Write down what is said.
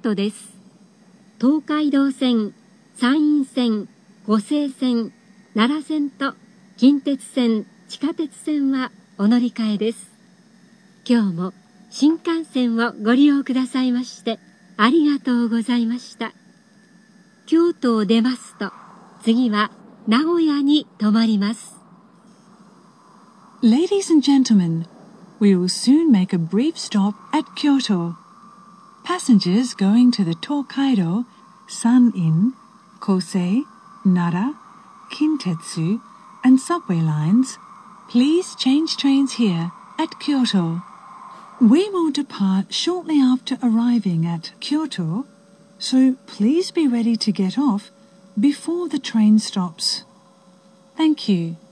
トです。東海道線、山陰線、御西線、奈良線と近鉄線、地下鉄線はお乗り換えです。今日も新幹線をご利用くださいましてありがとうございました。京都を出ますと、次は名古屋に停まります。 Ladies and gentlemen, we will soon make a brief stop at Kyoto. Passengers going to the Tokaido, San-in, Kosei, Nara, Kintetsu, and subway lines, please change trains here at Kyoto. We will depart shortly after arriving at Kyoto, so please be ready to get off before the train stops. Thank you.